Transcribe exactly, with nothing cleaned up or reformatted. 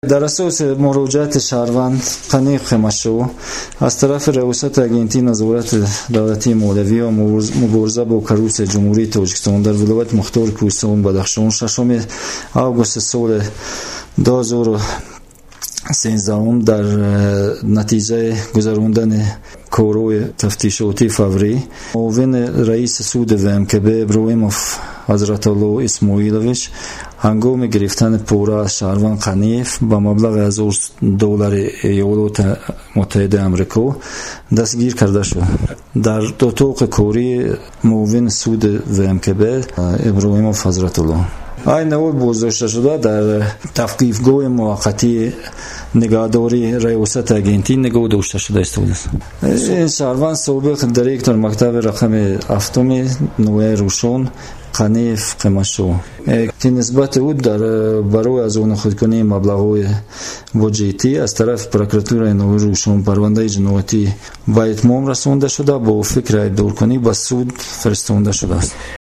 در اساس مراجعت شهروند قنی خمشو از طرف ریاست اگنتی نظارت دولتی مولوی و مبارزه با کروس جمهوری تاجیکستان در ولایت مختار کوهستان بدخشان ششم آگوست سال دو هزار و سیزده در نتیجه گذراندن کارهای تفتیشاتی فوری معاون رئیس سود ومکب ابراهیموف حضرت الله اسماعیلویچ هنگام گرفتن پوره از شهروند قنیف با مبلغ هزار دلار ایالات متحده آمریکا دستگیر کرده شد. در اتاق کاری معاون سود ومکب ابراهیموف حضرت الله این نوع بازداشته شده در توقیفگاه موقتی نگهداری ریاست اگنتی نگاه داشته شده است. این شهروند سابق دیرکتور مکتب رقم هفتم نوع روشن قنیف قمشو که نسبت او در برای از اون خودکنی مبلغ‌های وجهی از طرف پروکراتور نوع روشن پرونده جنایتی به اتمام رسانده شده با فکر دورکنی به سود فرستانده شده است.